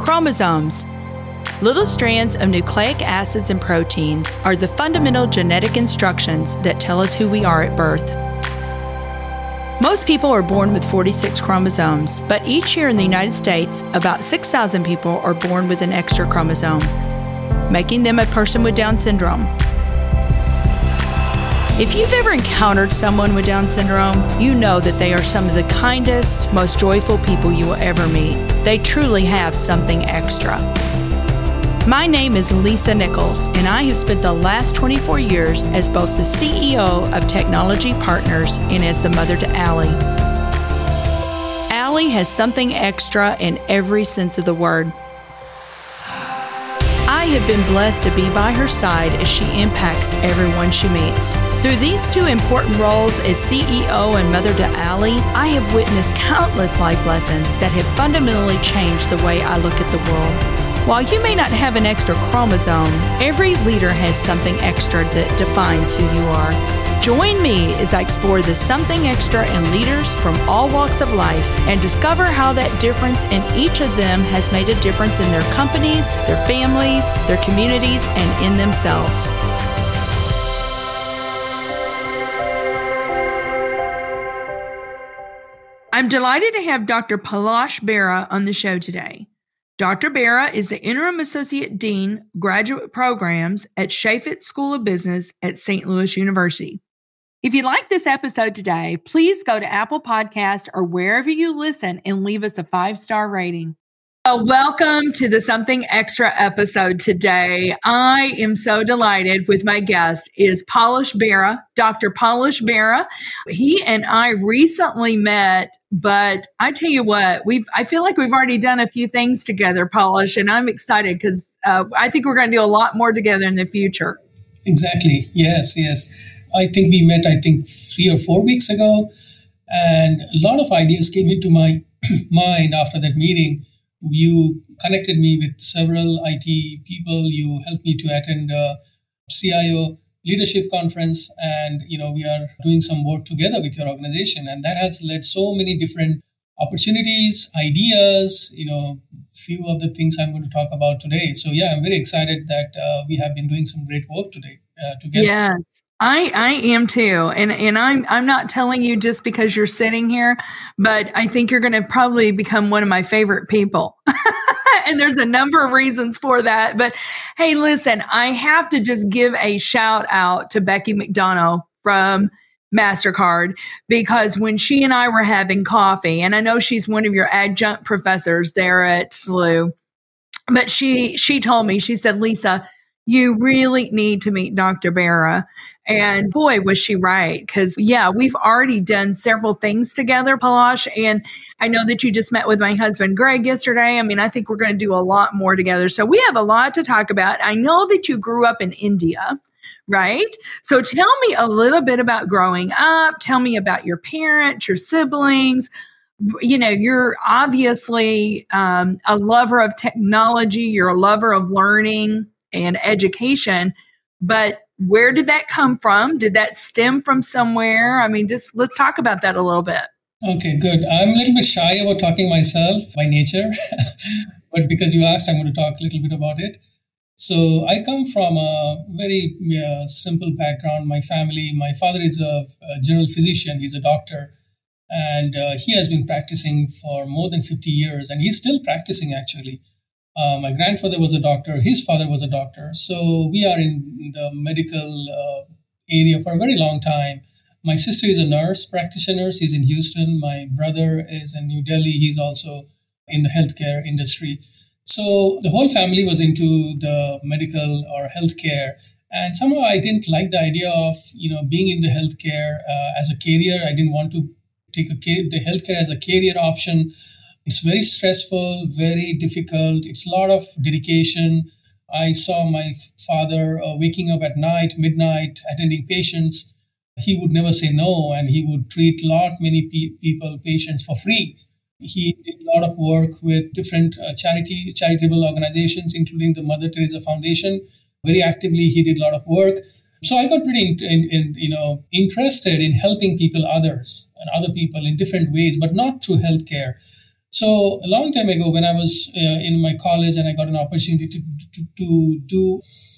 Chromosomes. Little strands of nucleic acids and proteins are the fundamental genetic instructions that tell us who we are at birth. Most people are born with 46 chromosomes, but each year in the United States, about 6,000 people are born with an extra chromosome, making them a person with Down syndrome. If you've ever encountered someone with Down syndrome, you know that they are some of the kindest, most joyful people you will ever meet. They truly have something extra. My name is Lisa Nichols, and I have spent the last 24 years as both the CEO of Technology Partners and as the mother to Allie. Allie has something extra in every sense of the word. I have been blessed to be by her side as she impacts everyone she meets. Through these two important roles as CEO and mother to Allie, I have witnessed countless life lessons that have fundamentally changed the way I look at the world. While you may not have an extra chromosome, every leader has something extra that defines who you are. Join me as I explore the something extra in leaders from all walks of life and discover how that difference in each of them has made a difference in their companies, their families, their communities, and in themselves. I'm delighted to have Dr. Palash Bera on the show today. Dr. Bera is the Interim Associate Dean, Graduate Programs at Chaffetz School of Business at St. Louis University. If you like this episode today, please go to Apple Podcasts or wherever you listen and leave us a 5-star rating. Welcome to the Something Extra episode today. I am so delighted with my guest is Palash Bera, Dr. Palash Bera. He and I recently met, but I tell you what, I feel like we've already done a few things together, Palash, and I'm excited because I think we're going to do a lot more together in the future. Exactly. Yes. I think we met, 3 or 4 weeks ago, and a lot of ideas came into my mind after that meeting. You connected me with several IT people. You helped me to attend a CIO leadership conference, and we are doing some work together with your organization, and that has led so many different opportunities, ideas. Few of the things I'm going to talk about today. So yeah, I'm very excited that we have been doing some great work today together. Yes. I am too. And I'm not telling you just because you're sitting here, but I think you're going to probably become one of my favorite people. And there's a number of reasons for that. But hey, listen, I have to just give a shout out to Becky McDonough from MasterCard, because when she and I were having coffee, and I know she's one of your adjunct professors there at SLU, but she told me, she said, Lisa, you really need to meet Dr. Bera. And boy, was she right. Because, yeah, we've already done several things together, Palash. And I know that you just met with my husband, Greg, yesterday. I mean, I think we're going to do a lot more together. So we have a lot to talk about. I know that you grew up in India, right? So tell me a little bit about growing up. Tell me about your parents, your siblings. You're obviously a lover of technology. You're a lover of learning and education, but where did that come from? Did that stem from somewhere? I mean, just let's talk about that a little bit. Okay, good. I'm a little bit shy about talking myself by nature, but because you asked, I'm going to talk a little bit about it. So I come from a very simple background. My family, my father is a general physician. He's a doctor, and he has been practicing for more than 50 years, and he's still practicing actually. My grandfather was a doctor. His father was a doctor. So we are in the medical area for a very long time. My sister is a nurse practitioner. She's in Houston. My brother is in New Delhi. He's also in the healthcare industry. So the whole family was into the medical or healthcare. And somehow I didn't like the idea of, being in the healthcare as a career. I didn't want to take the healthcare as a career option. It's very stressful, very difficult. It's a lot of dedication. I saw my father waking up at night, midnight, attending patients. He would never say no, and he would treat many patients for free. He did a lot of work with different charitable organizations, including the Mother Teresa Foundation. Very actively, he did a lot of work. So I got pretty interested in helping other people in different ways, but not through healthcare. So a long time ago, when I was in my college and I got an opportunity to do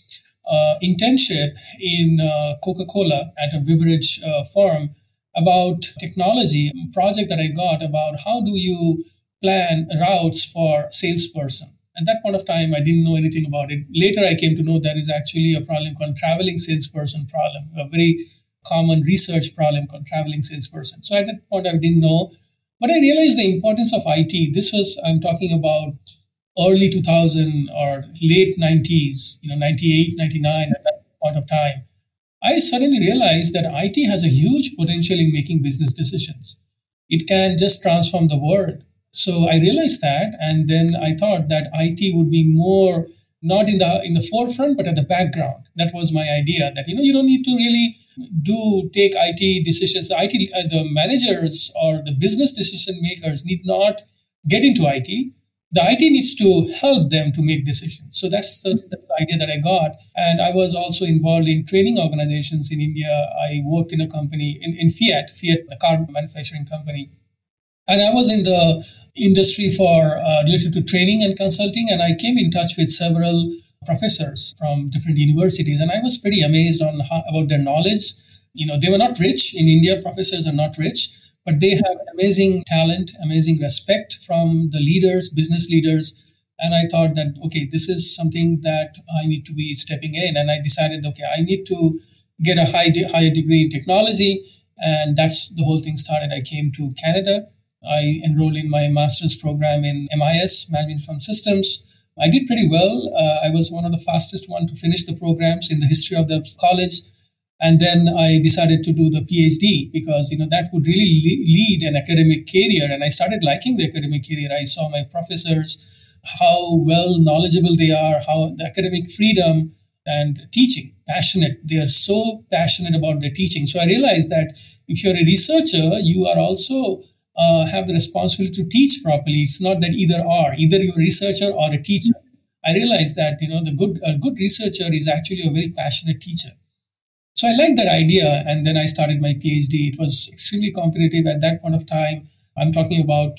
internship in Coca-Cola at a beverage firm about technology, project that I got about how do you plan routes for salesperson. At that point of time, I didn't know anything about it. Later, I came to know there is actually a problem called traveling salesperson problem, a very common research problem called traveling salesperson. So at that point, I didn't know. But I realized the importance of IT. This was, I'm talking about early 2000 or late 90s, 98, 99, at that point of time. I suddenly realized that IT has a huge potential in making business decisions. It can just transform the world. So I realized that, and then I thought that IT would be more not in the forefront, but at the background. That was my idea. That you don't need to really take IT decisions. The managers or the business decision makers need not get into IT. The IT needs to help them to make decisions. So that's the idea that I got. And I was also involved in training organizations in India. I worked in a company in Fiat, the car manufacturing company. And I was in the industry for related to training and consulting. And I came in touch with several professors from different universities. And I was pretty amazed about their knowledge. They were not rich. In India, professors are not rich. But they have amazing talent, amazing respect from the leaders, business leaders. And I thought that, okay, this is something that I need to be stepping in. And I decided, okay, I need to get a higher degree in technology. And that's the whole thing started. I came to Canada. I enrolled in my master's program in MIS, Management Information Systems. I did pretty well. I was one of the fastest one to finish the programs in the history of the college. And then I decided to do the PhD because, that would really lead an academic career. And I started liking the academic career. I saw my professors, how well knowledgeable they are, how the academic freedom and teaching, passionate. They are so passionate about their teaching. So I realized that if you're a researcher, you are also have the responsibility to teach properly. It's not that either you're a researcher or a teacher. I realized that, a good researcher is actually a very passionate teacher. So I liked that idea, and then I started my PhD. It was extremely competitive at that point of time. I'm talking about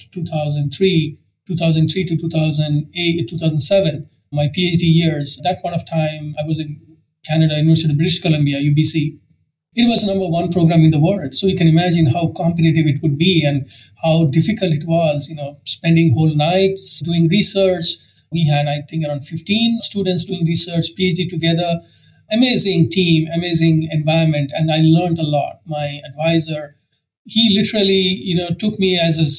2003 to 2008, 2007, my PhD years. At that point of time, I was in Canada, University of British Columbia, UBC. It was the number one program in the world. So you can imagine how competitive it would be and how difficult it was, spending whole nights doing research. We had, I think, around 15 students doing research, PhD together. Amazing team, amazing environment, and I learned a lot. My advisor, he literally, took me as a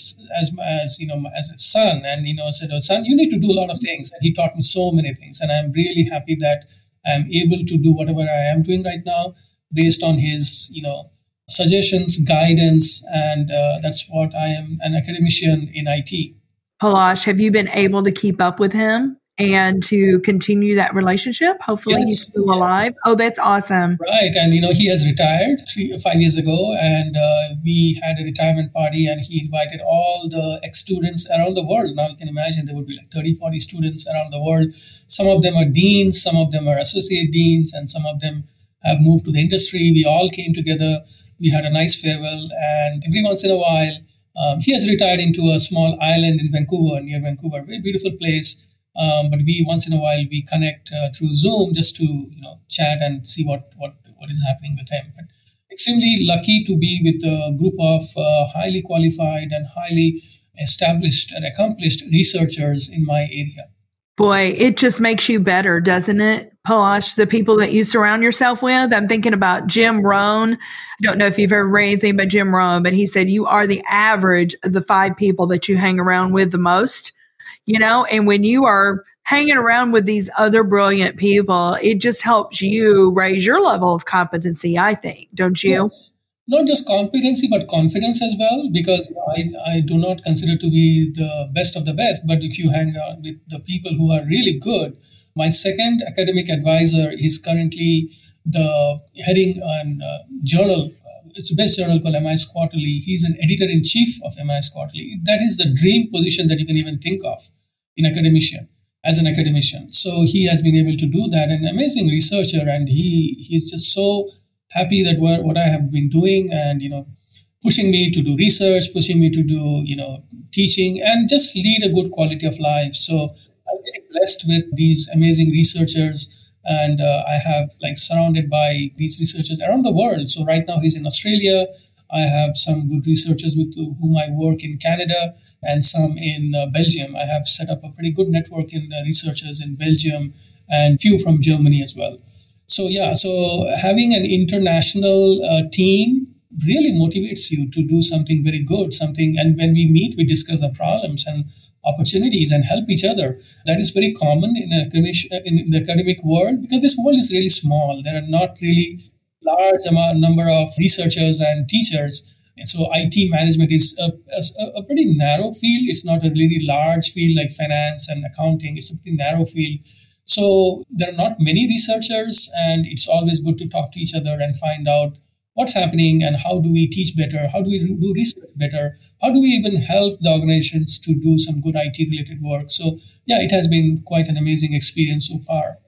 son, and said, "Oh, son, you need to do a lot of things." And he taught me so many things, and I'm really happy that I'm able to do whatever I am doing right now, based on his, suggestions, guidance, and that's what I am, an academician in IT. Palash, have you been able to keep up with him and to continue that relationship? Hopefully he's still alive. Oh, that's awesome. Right. And, he has retired 5 years ago, and we had a retirement party, and he invited all the ex-students around the world. Now you can imagine there would be like 30, 40 students around the world. Some of them are deans, some of them are associate deans, and some of them have moved to the industry. We all came together. We had a nice farewell, and every once in a while, he has retired into a small island in Vancouver, near Vancouver, very beautiful place. But once in a while we connect through Zoom just to chat and see what is happening with him. But extremely lucky to be with a group of highly qualified and highly established and accomplished researchers in my area. Boy, it just makes you better, doesn't it, Palash? The people that you surround yourself with. I'm thinking about Jim Rohn. I don't know if you've ever read anything about Jim Rohn, but he said you are the average of the 5 people that you hang around with the most. And when you are hanging around with these other brilliant people, it just helps you raise your level of competency, I think, don't you? Yes. Not just competency, but confidence as well, because I do not consider to be the best of the best. But if you hang out with the people who are really good, my second academic advisor is currently the heading on journal. It's the best journal called MIS Quarterly. He's an editor-in-chief of MIS Quarterly. That is the dream position that you can even think of as an academician. So he has been able to do that, an amazing researcher, and he's just so happy that what I have been doing, and pushing me to do research, pushing me to do, teaching, and just lead a good quality of life. So I'm really blessed with these amazing researchers, and I have surrounded by these researchers around the world. So right now he's in Australia. I have some good researchers with whom I work in Canada and some in Belgium. I have set up a pretty good network in researchers in Belgium and few from Germany as well. So having an international team really motivates you to do something very good, and when we meet, we discuss the problems and opportunities and help each other. That is very common in the academic world, because this world is really small. There are not really large number of researchers and teachers. And so IT management is a pretty narrow field. It's not a really large field like finance and accounting. It's a pretty narrow field. So there are not many researchers, and it's always good to talk to each other and find out what's happening and how do we teach better, how do we do research better, how do we even help the organizations to do some good IT-related work. So it has been quite an amazing experience so far.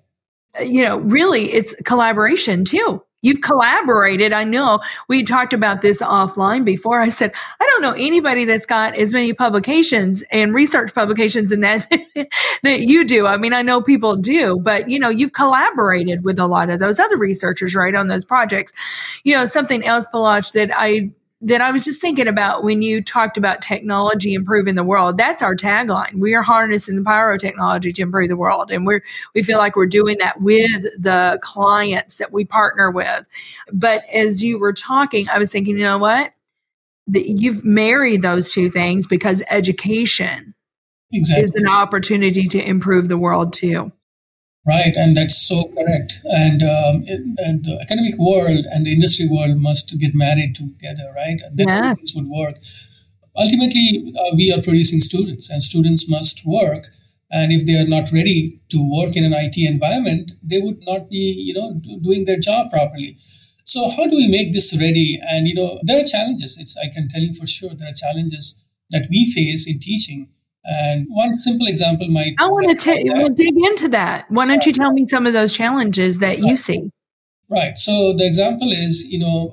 Really, it's collaboration too. You've collaborated. I know we talked about this offline before. I said, I don't know anybody that's got as many publications and research publications in that that you do. I mean, I know people do, but you've collaborated with a lot of those other researchers, right, on those projects. Something else, Palash, that I was just thinking about when you talked about technology improving the world. That's our tagline. We are harnessing the power of technology to improve the world. And we feel like we're doing that with the clients that we partner with. But as you were talking, I was thinking, you know what? You've married those two things, because education is an opportunity to improve the world too. Right, and that's so correct. And the academic world and the industry world must get married together, right? And then things would work. Ultimately, we are producing students, and students must work. And if they are not ready to work in an IT environment, they would not be, doing their job properly. So how do we make this ready? And, there are challenges. I can tell you for sure there are challenges that we face in teaching. And one simple example might... I want to dig into that. Why don't you tell me some of those challenges that you see? Right. So the example is,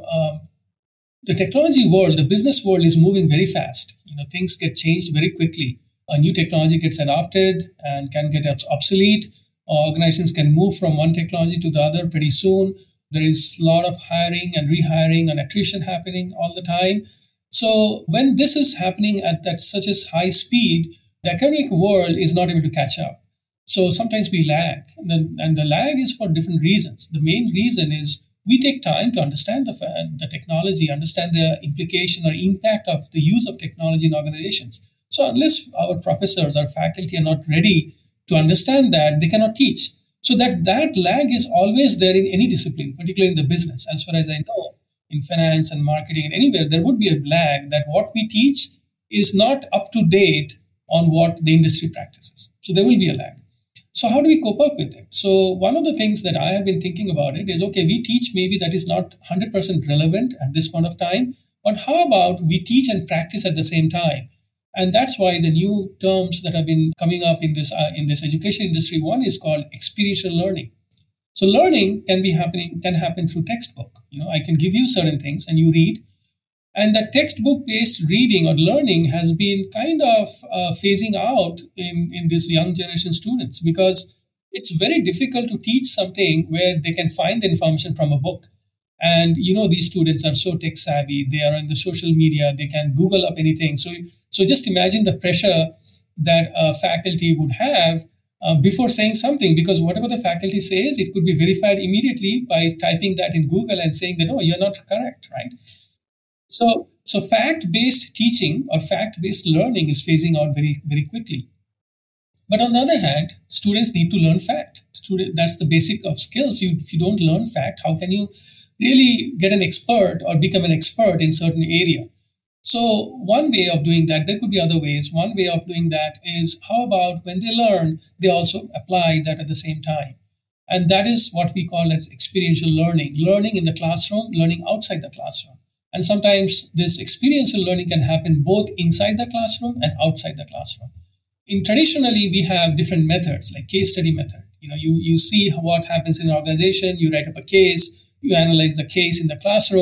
the technology world, the business world is moving very fast. Things get changed very quickly. A new technology gets adopted and can get obsolete. Organizations can move from one technology to the other pretty soon. There is a lot of hiring and rehiring and attrition happening all the time. So when this is happening at such a high speed, the academic world is not able to catch up. So sometimes we lag. And the lag is for different reasons. The main reason is we take time to understand the technology, understand the implication or impact of the use of technology in organizations. So unless our professors or faculty are not ready to understand that, they cannot teach. So that lag is always there in any discipline, particularly in the business. As far as I know, in finance and marketing and anywhere, there would be a lag that what we teach is not up to date on what the industry practices. So there will be a lag. So how do we cope up with it? So one of the things that I have been thinking about it is, okay, we teach maybe that is not 100% relevant at this point of time, but how about we teach and practice at the same time? And that's why the new terms that have been coming up in this education industry, one is called experiential learning. So learning can happen through textbook. I can give you certain things and you read. And that textbook-based reading or learning has been kind of phasing out in this young generation students, because it's very difficult to teach something where they can find the information from a book. And, these students are so tech savvy. They are on the social media. They can Google up anything. So just imagine the pressure that a faculty would have before saying something, because whatever the faculty says, it could be verified immediately by typing that in Google and saying that, no, you're not correct, right? So fact-based teaching or fact-based learning is phasing out very, very quickly. But on the other hand, students need to learn fact. That's the basic of skills. If you don't learn fact, how can you really get an expert or become an expert in certain area? So one way of doing that, there could be other ways. One way of doing that is, how about when they learn, they also apply that at the same time. And that is what we call as experiential learning. Learning in the classroom, learning outside the classroom. And sometimes this experiential learning can happen both inside the classroom and outside the classroom. Traditionally, we have different methods, like case study method. You see what happens in an organization, you write up a case, you analyze the case in the classroom.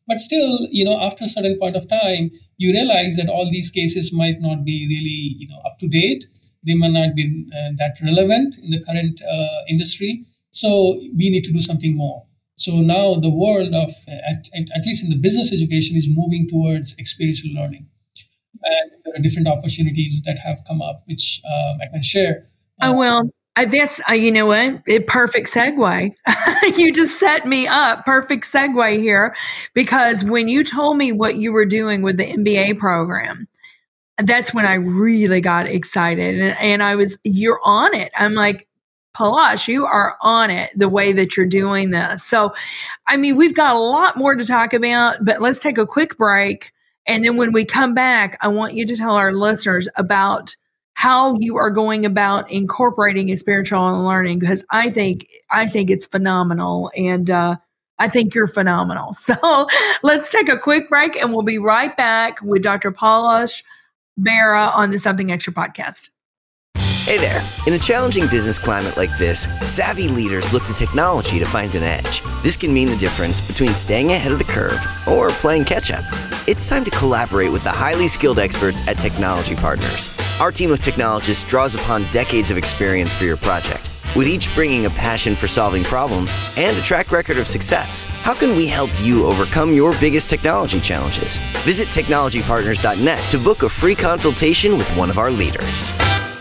But still, after a certain point of time, you realize that all these cases might not be really, up to date. They might not be that relevant in the current industry. So we need to do something more. So now the world of, at least in the business education, is moving towards experiential learning. And there are different opportunities that have come up, which I can share. That's, you know what? Perfect segue. You just set me up. Perfect segue here. Because when you told me what you were doing with the MBA program, that's when I really got excited. And you're on it. I'm like, Palash, you are on it the way that you're doing this. So, we've got a lot more to talk about, but let's take a quick break. And then when we come back, I want you to tell our listeners about how you are going about incorporating experiential learning, because I think it's phenomenal, and I think you're phenomenal. So let's take a quick break, and we'll be right back with Dr. Palash Bera on the Something Extra podcast. Hey there. In a challenging business climate like this, savvy leaders look to technology to find an edge. This can mean the difference between staying ahead of the curve or playing catch-up. It's time to collaborate with the highly skilled experts at Technology Partners. Our team of technologists draws upon decades of experience for your project, with each bringing a passion for solving problems and a track record of success. How can we help you overcome your biggest technology challenges? Visit technologypartners.net to book a free consultation with one of our leaders.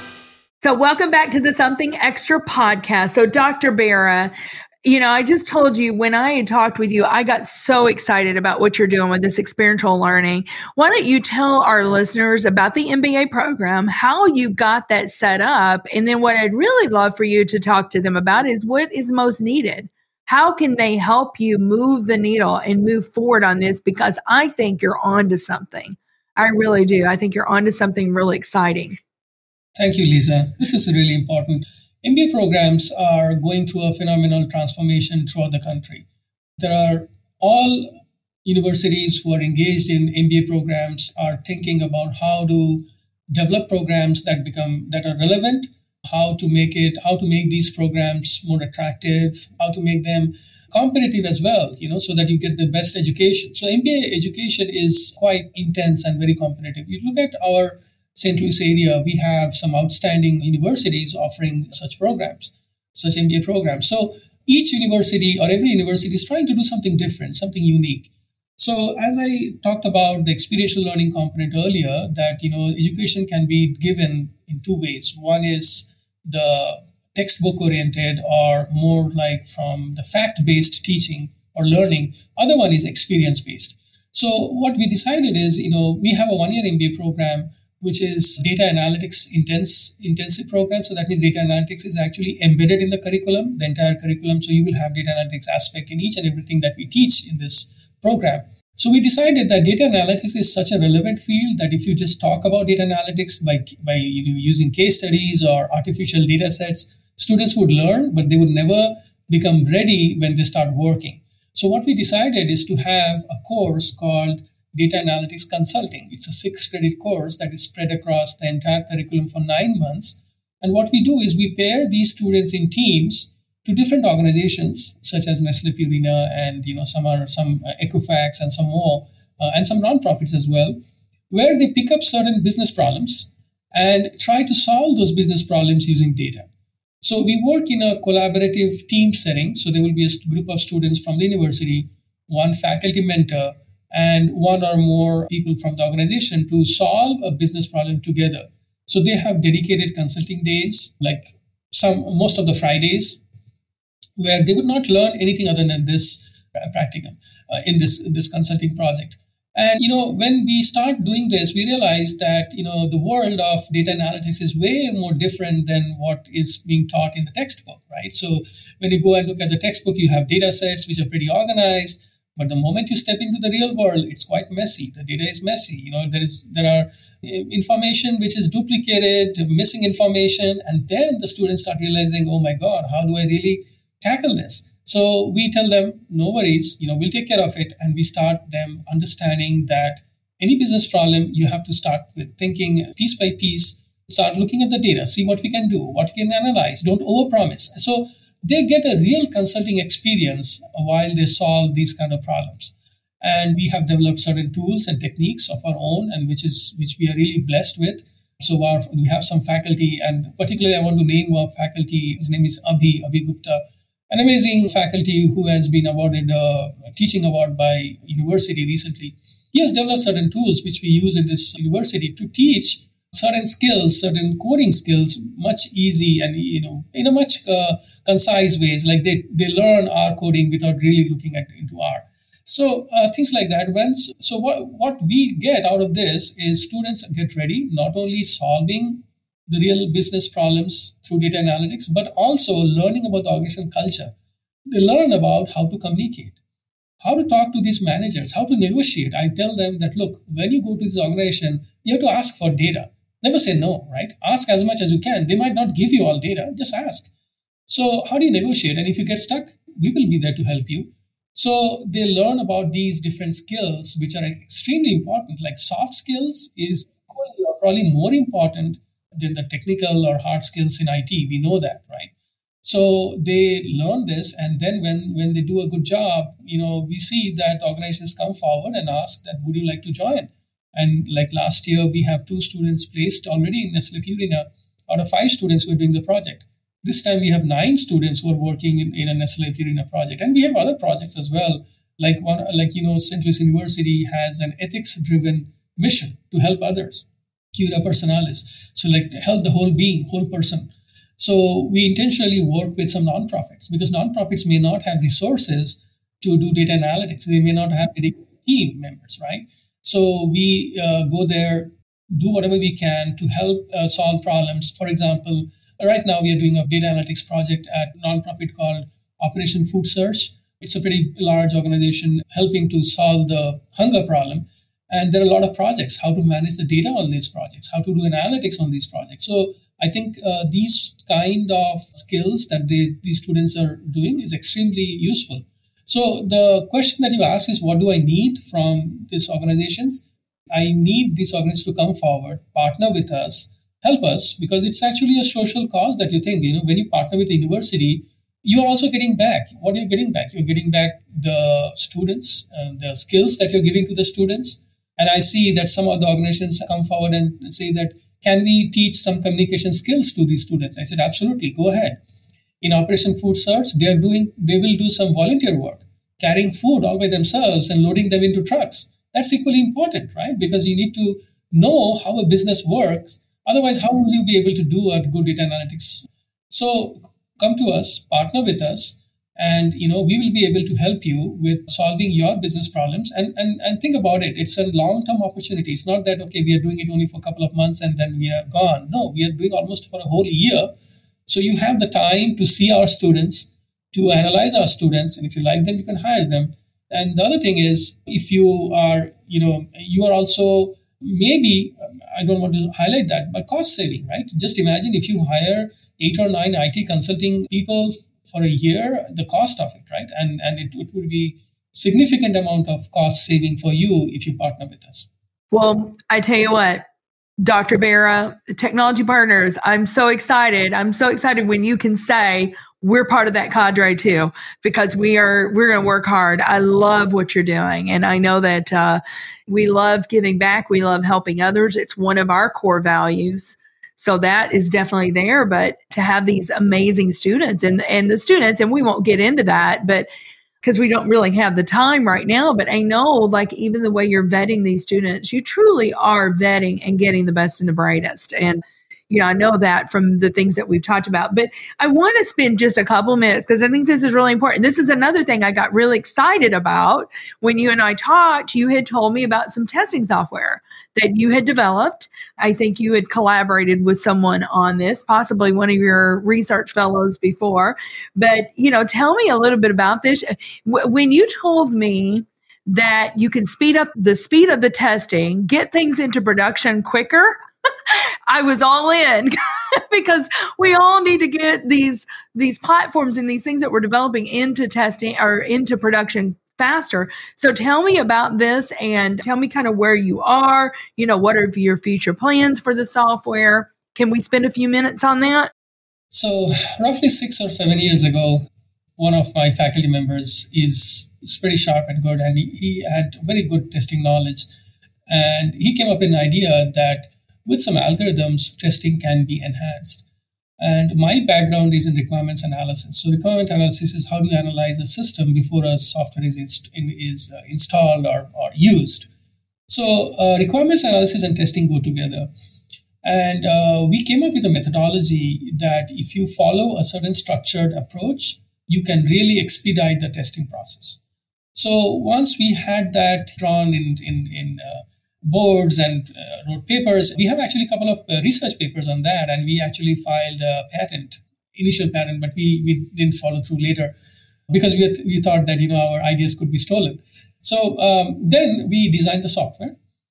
So welcome back to the Something Extra podcast. So Dr. Bera, I just told you when I had talked with you, I got so excited about what you're doing with this experiential learning. Why don't you tell our listeners about the MBA program, how you got that set up, and then what I'd really love for you to talk to them about is what is most needed. How can they help you move the needle and move forward on this? Because I think you're onto something. I really do. I think you're onto something really exciting. Thank you, Lisa. This is really important. MBA programs are going through a phenomenal transformation throughout the country. There are all universities who are engaged in MBA programs are thinking about how to develop programs that are relevant, how to make these programs more attractive, how to make them competitive as well, so that you get the best education. So MBA education is quite intense and very competitive. You look at our St. Louis area, we have some outstanding universities offering such MBA programs. So each university or every university is trying to do something different, something unique. So as I talked about the experiential learning component earlier, that, education can be given in two ways. One is the textbook oriented or more like from the fact-based teaching or learning. Other one is experience-based. So what we decided is, we have a one-year MBA program which is data analytics intensive program. So that means data analytics is actually embedded in the curriculum, the entire curriculum. So you will have data analytics aspect in each and everything that we teach in this program. So we decided that data analytics is such a relevant field that if you just talk about data analytics by using case studies or artificial data sets, students would learn, but they would never become ready when they start working. So what we decided is to have a course called Data Analytics Consulting. It's a 6-credit course that is spread across the entire curriculum for 9 months. And what we do is we pair these students in teams to different organizations such as Nestle Purina and some Equifax and some more and some nonprofits as well, where they pick up certain business problems and try to solve those business problems using data. So we work in a collaborative team setting. So there will be a group of students from the university, one faculty mentor, and one or more people from the organization to solve a business problem together. So they have dedicated consulting days, like most of the Fridays, where they would not learn anything other than this practicum in this consulting project. And, when we start doing this, we realize that, the world of data analytics is way more different than what is being taught in the textbook, right? So when you go and look at the textbook, you have data sets which are pretty organized. But the moment you step into the real world, it's quite messy. The data is messy. There are information which is duplicated, missing information, and then the students start realizing, oh my God, how do I really tackle this? So we tell them, no worries, we'll take care of it, and we start them understanding that any business problem, you have to start with thinking piece by piece, start looking at the data, see what we can do, what we can analyze, don't overpromise. So they get a real consulting experience while they solve these kind of problems. And we have developed certain tools and techniques of our own, and which we are really blessed with. So we have some faculty, and particularly I want to name our faculty. His name is Abhi Gupta, an amazing faculty who has been awarded a teaching award by university recently. He has developed certain tools which we use in this university to teach certain skills, certain coding skills, much easy and in a much concise ways. Like they learn R coding without really looking into R. So things like that. What we get out of this is students get ready, not only solving the real business problems through data analytics, but also learning about the organization culture. They learn about how to communicate, how to talk to these managers, how to negotiate. I tell them that, look, when you go to this organization, you have to ask for data. Never say no, right? Ask as much as you can. They might not give you all data, just ask. So how do you negotiate? And if you get stuck, we will be there to help you. So they learn about these different skills, which are extremely important. Like soft skills is probably more important than the technical or hard skills in IT. We know that, right? So they learn this, and then when they do a good job, we see that organizations come forward and ask that, would you like to join? And like last year, we have 2 students placed already in Nestlé Purina out of 5 students who are doing the project. This time we have 9 students who are working in a Nestlé Purina project, and we have other projects as well. St. Louis University has an ethics-driven mission to help others, Cura Personalis. So help the whole person. So we intentionally work with some nonprofits because nonprofits may not have resources to do data analytics. They may not have dedicated team members, right? So we go there, do whatever we can to help solve problems. For example, right now we are doing a data analytics project at a nonprofit called Operation Food Search. It's a pretty large organization helping to solve the hunger problem. And there are a lot of projects, how to manage the data on these projects, how to do analytics on these projects. So I think these kind of skills that these students are doing is extremely useful. So the question that you ask is, what do I need from these organizations? I need these organizations to come forward, partner with us, help us, because it's actually a social cause that you think, when you partner with a university, you are also getting back. What are you getting back? You're getting back the students, the skills that you're giving to the students. And I see that some of the organizations come forward and say that, can we teach some communication skills to these students? I said, absolutely, go ahead. In Operation Food Search, they will do some volunteer work, carrying food all by themselves and loading them into trucks. That's equally important, right? Because you need to know how a business works. Otherwise, how will you be able to do a good data analytics? So come to us, partner with us, and we will be able to help you with solving your business problems. And think about it. It's a long-term opportunity. It's not that, okay, we are doing it only for a couple of months and then we are gone. No, we are doing almost for a whole year. So you have the time to see our students, to analyze our students, and if you like them, you can hire them. And the other thing is, if you are, you are also maybe, I don't want to highlight that, but cost saving, right? Just imagine if you hire 8 or 9 IT consulting people for a year, the cost of it, right? And it would be significant amount of cost saving for you if you partner with us. Well, I tell you what, Dr. Bera, Technology Partners, I'm so excited. I'm so excited when you can say we're part of that cadre too, because we're going to work hard. I love what you're doing. And I know that we love giving back. We love helping others. It's one of our core values. So that is definitely there. But to have these amazing students and the students, and we won't get into that, but because we don't really have the time right now. But I know, even the way you're vetting these students, you truly are vetting and getting the best and the brightest. And I know that from the things that we've talked about. But I want to spend just a couple minutes because I think this is really important. This is another thing I got really excited about when you and I talked. You had told me about some testing software that you had developed. I think you had collaborated with someone on this, possibly one of your research fellows before. But, tell me a little bit about this. When you told me that you can speed up the speed of the testing, get things into production quicker, I was all in because we all need to get these platforms and these things that we're developing into testing or into production faster. So tell me about this and tell me kind of where you are, what are your future plans for the software? Can we spend a few minutes on that? So roughly 6 or 7 years ago, one of my faculty members is pretty sharp and good, and he had very good testing knowledge. And he came up with an idea that with some algorithms, testing can be enhanced. And my background is in requirements analysis. So requirement analysis is how do you analyze a system before a software is installed or used. So requirements analysis and testing go together. And we came up with a methodology that if you follow a certain structured approach, you can really expedite the testing process. So once we had that drawn in boards and wrote papers, we have actually a couple of research papers on that, and we actually filed a initial patent, but we didn't follow through later because we thought that our ideas could be stolen. So then we designed the software,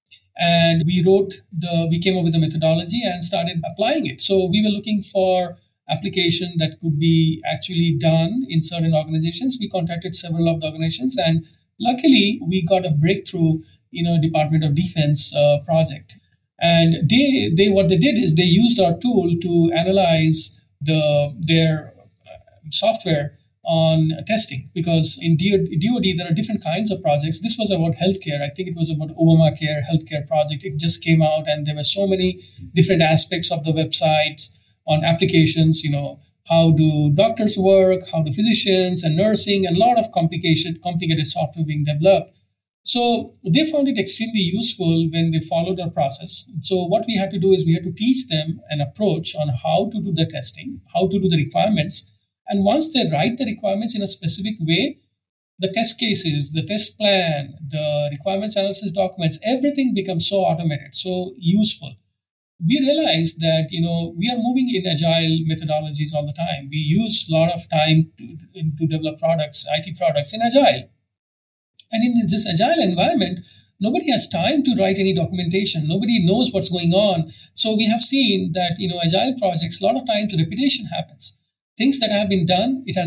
and we came up with a methodology and started applying it. So we were looking for application that could be actually done in certain organizations. We contacted several of the organizations, and luckily we got a breakthrough Department of Defense project. And what they did is they used our tool to analyze their software on testing, because in DoD there are different kinds of projects. This was about healthcare. I think it was about Obamacare healthcare project. It just came out, and there were so many different aspects of the websites on applications. How do doctors work? How do physicians and nursing, and a lot of complicated software being developed. So they found it extremely useful when they followed our process. So what we had to do is we had to teach them an approach on how to do the testing, how to do the requirements. And once they write the requirements in a specific way, the test cases, the test plan, the requirements analysis documents, everything becomes so automated, so useful. We realized that, we are moving in agile methodologies all the time. We use a lot of time to develop products, IT products in agile. And in this agile environment, nobody has time to write any documentation. Nobody knows what's going on. So we have seen that, agile projects, a lot of times repetition happens. Things that have been done, it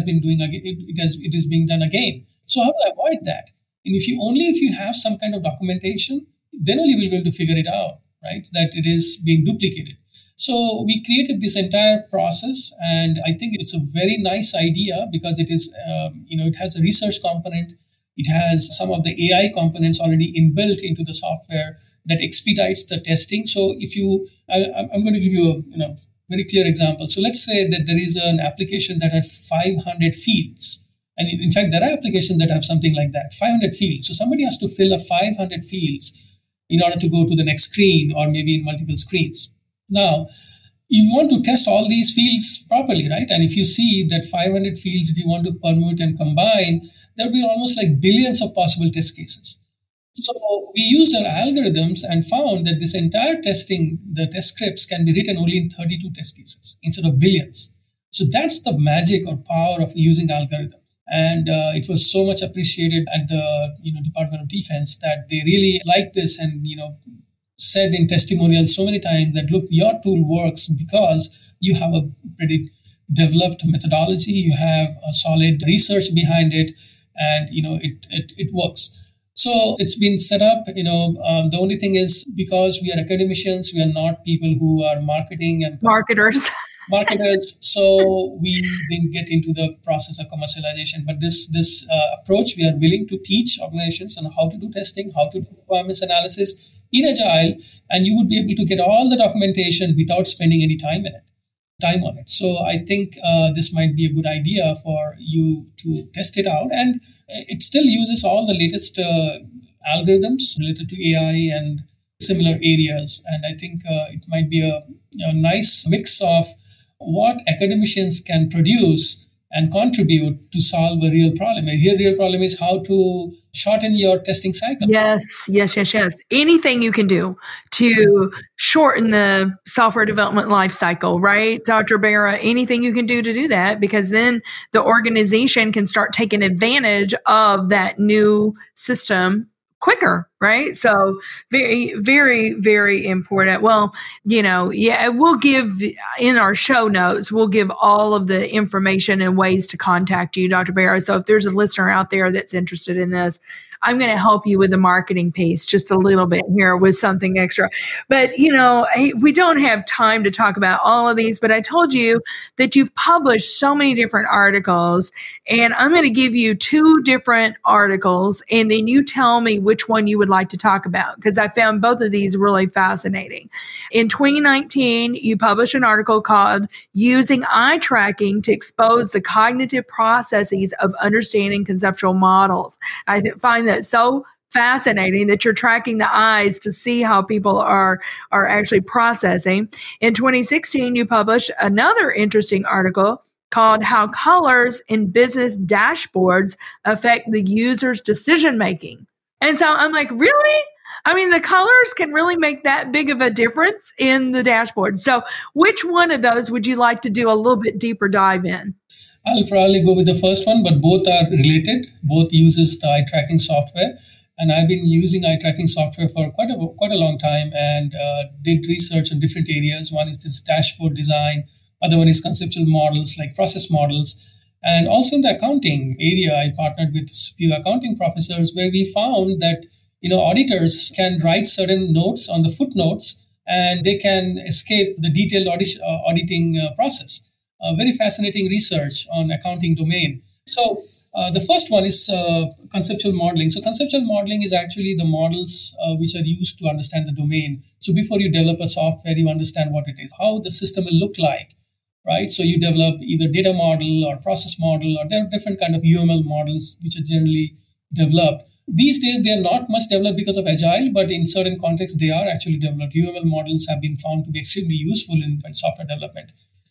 is being done again. So how to avoid that? And if you have some kind of documentation, then only we'll be able to figure it out, right? That it is being duplicated. So we created this entire process, and I think it's a very nice idea because it is, it has a research component. It has some of the AI components already inbuilt into the software that expedites the testing. So I'm going to give you a very clear example. So let's say that there is an application that has 500 fields. And in fact, there are applications that have something like that, 500 fields. So somebody has to fill up 500 fields in order to go to the next screen, or maybe in multiple screens. Now, you want to test all these fields properly, right? And if you see that 500 fields, if you want to permute and combine, there will be almost like billions of possible test cases. So we used our algorithms and found that this entire testing, the test scripts can be written only in 32 test cases instead of billions. So that's the magic or power of using algorithms. And it was so much appreciated at the Department of Defense that they really liked this and said in testimonials so many times that, look, your tool works because you have a pretty developed methodology, you have a solid research behind it, and it works. So it's been set up. The only thing is, because we are academicians, we are not people who are marketing and marketers. So we didn't get into the process of commercialization. But this approach, we are willing to teach organizations on how to do testing, how to do requirements analysis in Agile, and you would be able to get all the documentation without spending any time on it. So I think this might be a good idea for you to test it out. And it still uses all the latest algorithms related to AI and similar areas. And I think it might be a nice mix of what academicians can produce and contribute to solve a real problem. A real problem is how to shorten your testing cycle. Yes. Anything you can do to shorten the software development life cycle, right, Dr. Bera? Anything you can do to do that, because then the organization can start taking advantage of that new system quicker, right? So very, very, very important. Well, we'll give in our show notes, we'll give all of the information and ways to contact you, Dr. Barrow. So if there's a listener out there that's interested in this, I'm going to help you with the marketing piece just a little bit here with something extra. But, we don't have time to talk about all of these, but I told you that you've published so many different articles, and I'm going to give you 2 different articles, and then you tell me which one you would like to talk about, because I found both of these really fascinating. In 2019, you published an article called Using Eye Tracking to Expose the Cognitive Processes of Understanding Conceptual Models. I find that so fascinating that you're tracking the eyes to see how people are actually processing. In 2016, you published another interesting article called How Colors in Business Dashboards Affect the User's Decision Making. And so I'm like, really? I mean, the colors can really make that big of a difference in the dashboard. So which one of those would you like to do a little bit deeper dive in? I'll probably go with the first one, but both are related. Both uses the eye tracking software. And I've been using eye tracking software for quite a long time and did research on different areas. One is this dashboard design. Other one is conceptual models like process models. And also in the accounting area, I partnered with a few accounting professors where we found that, auditors can write certain notes on the footnotes and they can escape the detailed auditing process. Very fascinating research on accounting domain. So the first one is conceptual modeling. So conceptual modeling is actually the models which are used to understand the domain. So before you develop a software, you understand what it is, how the system will look like, right? So you develop either data model or process model, or there are different kind of UML models which are generally developed. These days, they are not much developed because of Agile, but in certain contexts, they are actually developed. UML models have been found to be extremely useful in software development.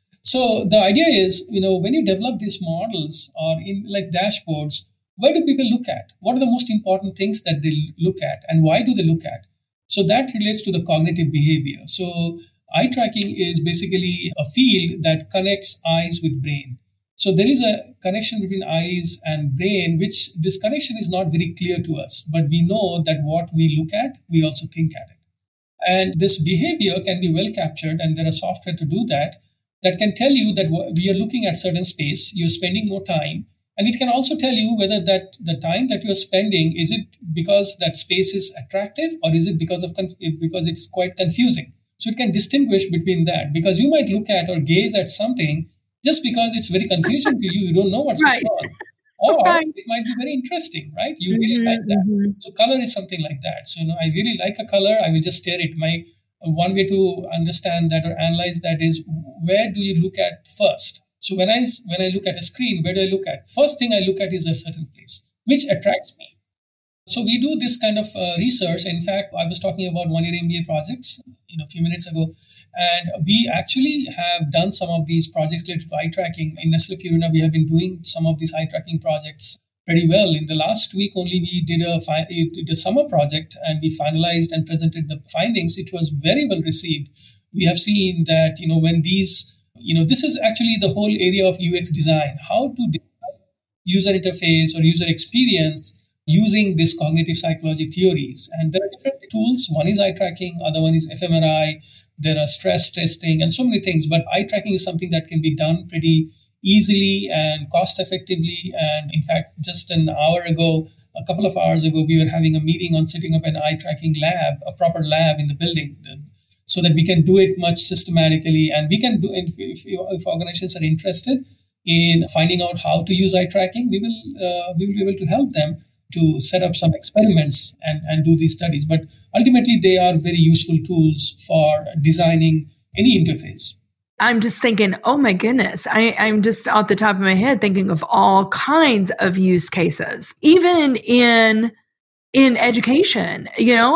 So the idea is, when you develop these models or in like dashboards, where do people look at? What are the most important things that they look at and why do they look at? So that relates to the cognitive behavior. So eye tracking is basically a field that connects eyes with brain. So there is a connection between eyes and brain, which this connection is not very clear to us, but we know that what we look at, we also think at it. And this behavior can be well captured, and there are software to do that can tell you that we are looking at certain space, you're spending more time. And it can also tell you whether that the time that you're spending, is it because that space is attractive or is it because it's quite confusing? So it can distinguish between that, because you might look at or gaze at something just because it's very confusing to you. You don't know what's right. going on. Or it might be very interesting, right? You really like that. Mm-hmm. So color is something like that. So I really like a color. I will just stare at my one way to understand that or analyze that is, where do you look at first? So when I look at a screen, where do I look at? First thing I look at is a certain place, which attracts me. So we do this kind of research. In fact, I was talking about one-year MBA projects, a few minutes ago, and we actually have done some of these projects related to eye tracking. In Nestle Purina, we have been doing some of these eye tracking projects pretty well. In the last week only, we did a summer project and we finalized and presented the findings. It was very well received. We have seen that, when these, this is actually the whole area of UX design, how to design user interface or user experience using this cognitive psychology theories. And there are different tools. One is eye tracking, other one is fMRI. There are stress testing and so many things. But eye tracking is something that can be done pretty easily and cost effectively. And in fact, just a couple of hours ago, we were having a meeting on setting up an eye tracking lab, a proper lab in the building, so that we can do it much systematically. And we can do, if organizations are interested in finding out how to use eye tracking, we will be able to help them to set up some experiments and do these studies. But ultimately, they are very useful tools for designing any interface. I'm just thinking, oh my goodness, I'm just off the top of my head thinking of all kinds of use cases, even in education,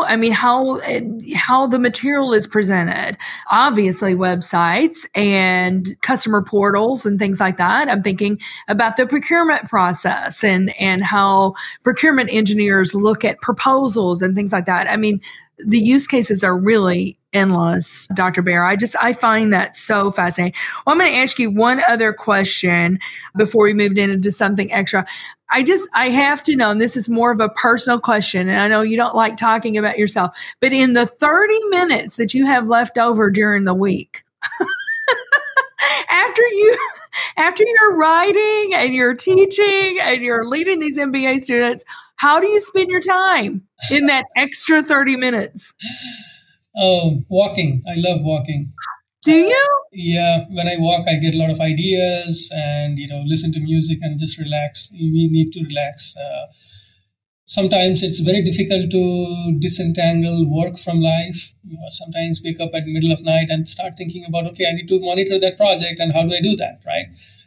how the material is presented, obviously websites and customer portals and things like that. I'm thinking about the procurement process and how procurement engineers look at proposals and things like that. I mean, the use cases are really endless, Dr. Bear. I find that so fascinating. Well, I'm going to ask you one other question before we moved into something extra. I have to know, and this is more of a personal question, and I know you don't like talking about yourself, but in the 30 minutes that you have left over during the week, after you're writing and you're teaching and you're leading these MBA students, how do you spend your time in that extra 30 minutes? Oh, walking. I love walking. Do you? Yeah, when I walk, I get a lot of ideas and, listen to music and just relax. We need to relax. Sometimes it's very difficult to disentangle work from life. Sometimes wake up at the middle of night and start thinking about, okay, I need to monitor that project and how do I do that, right?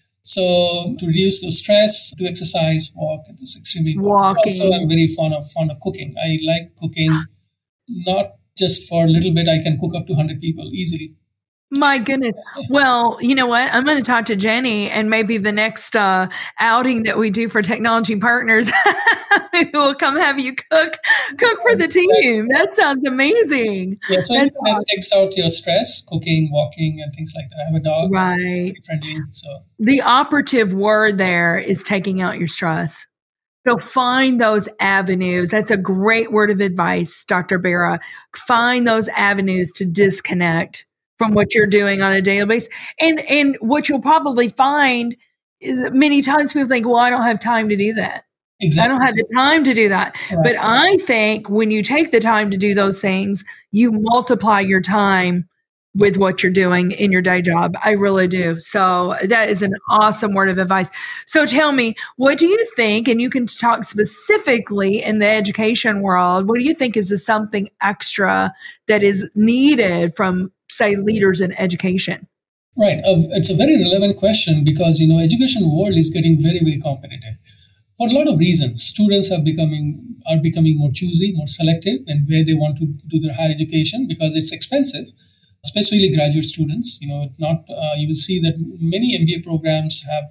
So to reduce the stress, to exercise, walk, it's extremely important. Also, I'm very fond of cooking. I like cooking, not just for a little bit. I can cook up to 100 people easily. My goodness. Well, you know what? I'm going to talk to Jenny, and maybe the next outing that we do for Technology Partners, maybe we'll come have you cook for the team. That sounds amazing. Yeah, so it takes out your stress, cooking, walking, and things like that. I have a dog. Right. Friendly. So the operative word there is taking out your stress. So find those avenues. That's a great word of advice, Dr. Bera. Find those avenues to disconnect from what you're doing on a daily basis. And what you'll probably find is that many times people think, well, I don't have time to do that. Exactly. I don't have the time to do that. Right. But I think when you take the time to do those things, you multiply your time with what you're doing in your day job. I really do. So that is an awesome word of advice. So tell me, what do you think, and you can talk specifically in the education world, what do you think is something extra that is needed from, say, leaders in education? Right. It's a very relevant question because, education world is getting very, very competitive for a lot of reasons. Students are becoming more choosy, more selective in where they want to do their higher education because it's expensive. Especially graduate students, you will see that many MBA programs have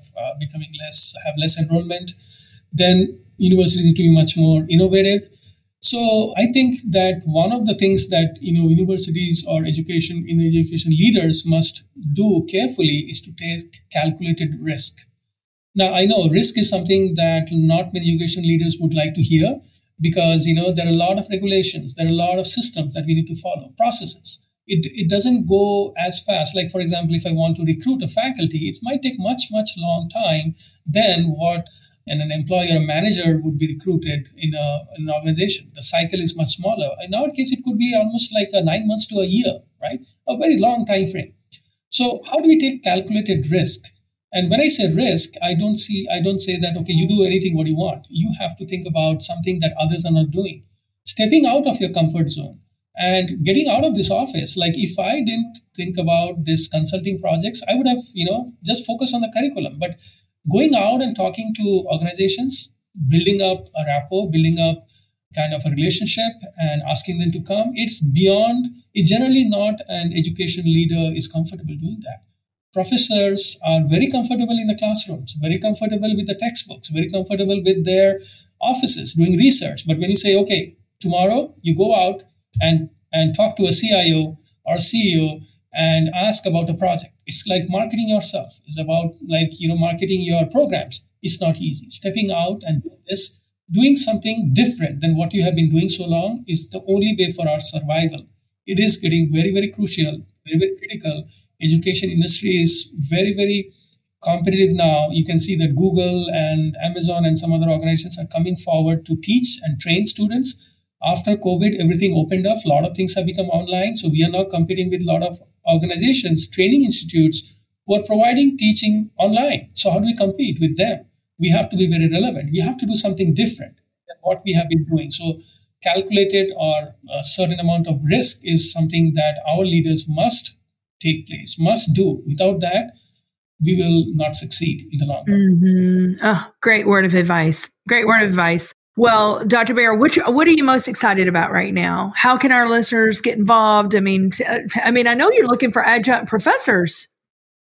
less enrollment. Then universities need to be much more innovative. So I think that one of the things that universities or education leaders must do carefully is to take calculated risk. Now I know risk is something that not many education leaders would like to hear because there are a lot of regulations, there are a lot of systems that we need to follow, processes. It doesn't go as fast. Like, for example, if I want to recruit a faculty, it might take much, much long time than what an employee or a manager would be recruited in an organization. The cycle is much smaller. In our case, it could be almost like 9 months to a year, right? A very long time frame. So how do we take calculated risk? And when I say risk, I don't say that, okay, you do anything what you want. You have to think about something that others are not doing. Stepping out of your comfort zone. And getting out of this office, like if I didn't think about this consulting projects, I would have, just focused on the curriculum. But going out and talking to organizations, building up a rapport, building up kind of a relationship and asking them to come, it's generally not an education leader is comfortable doing that. Professors are very comfortable in the classrooms, very comfortable with the textbooks, very comfortable with their offices doing research. But when you say, okay, tomorrow you go out and talk to a CIO or CEO and ask about a project. It's like marketing yourself. It's about marketing your programs. It's not easy. Stepping out and doing something different than what you have been doing so long is the only way for our survival. It is getting very, very crucial, very, very critical. Education industry is very, very competitive now. You can see that Google and Amazon and some other organizations are coming forward to teach and train students. After COVID, everything opened up. A lot of things have become online. So we are now competing with a lot of organizations, training institutes who are providing teaching online. So how do we compete with them? We have to be very relevant. We have to do something different than what we have been doing. So calculated or a certain amount of risk is something that our leaders must do. Without that, we will not succeed in the long run. Mm-hmm. Oh, great word of advice. Great word of advice. Well, Dr. Bear, what are you most excited about right now? How can our listeners get involved? I mean, I know you're looking for adjunct professors.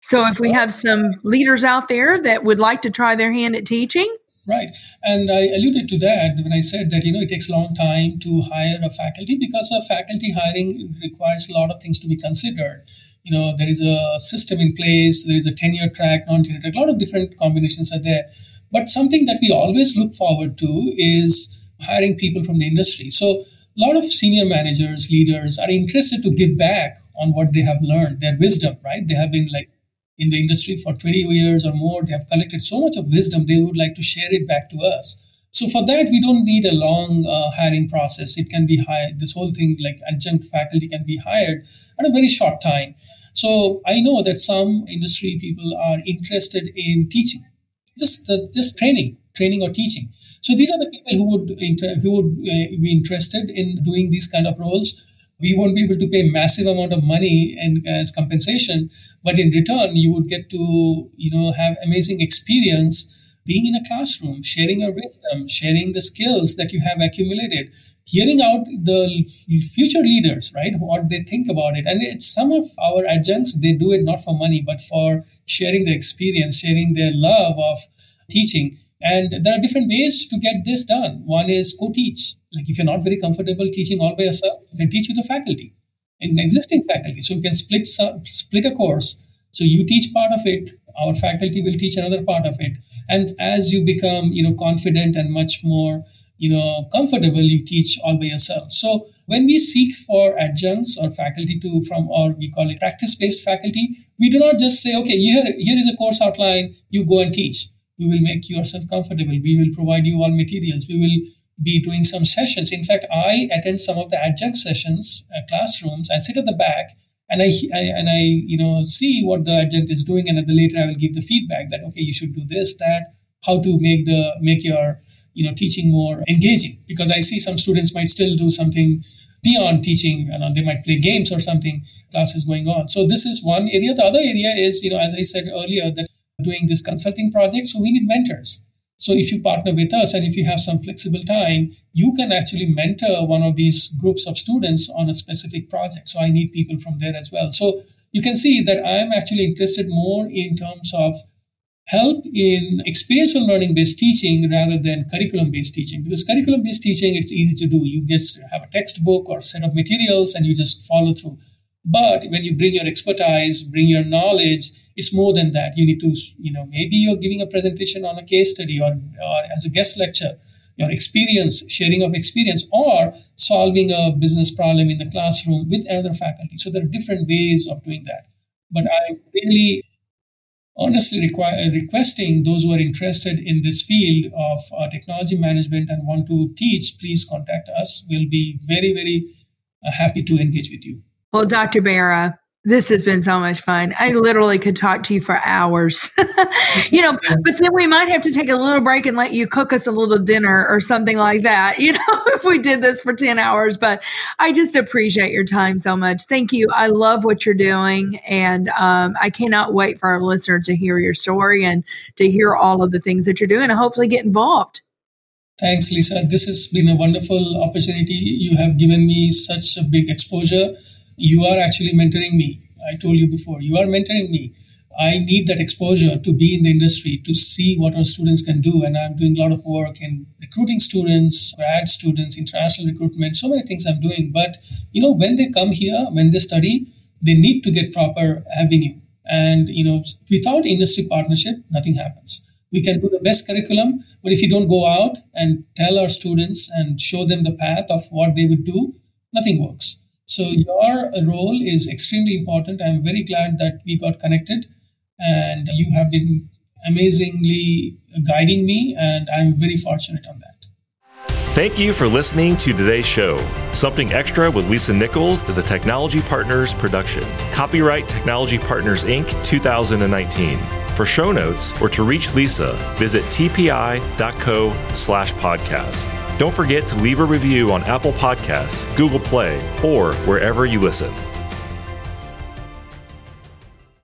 So if we have some leaders out there that would like to try their hand at teaching. Right. And I alluded to that when I said that, it takes a long time to hire a faculty because of faculty hiring requires a lot of things to be considered. There is a system in place, there is a tenure track, non-tenure track, a lot of different combinations are there. But something that we always look forward to is hiring people from the industry. So a lot of senior managers, leaders are interested to give back on what they have learned, their wisdom, right? They have been in the industry for 20 years or more. They have collected so much of wisdom, they would like to share it back to us. So for that, we don't need a long hiring process. It can be hired. This whole thing, like adjunct faculty, can be hired at a very short time. So I know that some industry people are interested in teaching, just training or teaching. So these are the people who would be interested in doing these kind of roles. We won't be able to pay massive amount of money and as compensation, but in return, you would get to have amazing experience being in a classroom, sharing your wisdom, sharing the skills that you have accumulated, hearing out the future leaders, right, what they think about it. And it's some of our adjuncts, they do it not for money, but for sharing their experience, sharing their love of teaching. And there are different ways to get this done. One is co-teach. Like if you're not very comfortable teaching all by yourself, you can teach with the faculty, an existing faculty. So you can split a course. So you teach part of it, our faculty will teach another part of it. And as you become, confident and much more, comfortable, you teach all by yourself. So when we seek for adjuncts or faculty or we call it practice-based faculty, we do not just say, okay, here is a course outline, you go and teach. We will make yourself comfortable. We will provide you all materials. We will be doing some sessions. In fact, I attend some of the adjunct sessions, classrooms. I sit at the back and I see what the adjunct is doing, and later I will give the feedback that, okay, you should do this, that, how to make your teaching more engaging. Because I see some students might still do something beyond teaching. They might play games or something. Class is going on. So this is one area. The other area is, as I said earlier, that doing this consulting project, so we need mentors. So if you partner with us and if you have some flexible time, you can actually mentor one of these groups of students on a specific project. So I need people from there as well. So you can see that I'm actually interested more in terms of help in experiential learning-based teaching rather than curriculum-based teaching. Because curriculum-based teaching, it's easy to do. You just have a textbook or set of materials and you just follow through. But when you bring your expertise, bring your knowledge, it's more than that. You need to, maybe you're giving a presentation on a case study or as a guest lecture, your experience, sharing of experience, or solving a business problem in the classroom with other faculty. So there are different ways of doing that. But I really honestly requesting those who are interested in this field of technology management and want to teach, please contact us. We'll be very, very happy to engage with you. Well, Dr. Bera, this has been so much fun. I literally could talk to you for hours, but then we might have to take a little break and let you cook us a little dinner or something like that, if we did this for 10 hours. But I just appreciate your time so much. Thank you. I love what you're doing. And I cannot wait for our listeners to hear your story and to hear all of the things that you're doing and hopefully get involved. Thanks, Lisa. This has been a wonderful opportunity. You have given me such a big exposure. You are actually mentoring me. I told you before, you are mentoring me. I need that exposure to be in the industry, to see what our students can do. And I'm doing a lot of work in recruiting students, grad students, international recruitment, so many things I'm doing. But, when they come here, when they study, they need to get proper avenue. And, without industry partnership, nothing happens. We can do the best curriculum, but if you don't go out and tell our students and show them the path of what they would do, nothing works. So your role is extremely important. I'm very glad that we got connected and you have been amazingly guiding me, and I'm very fortunate on that. Thank you for listening to today's show. Something Extra with Lisa Nichols is a Technology Partners production. Copyright Technology Partners, Inc. 2019. For show notes or to reach Lisa, visit tpi.co/podcast. Don't forget to leave a review on Apple Podcasts, Google Play, or wherever you listen.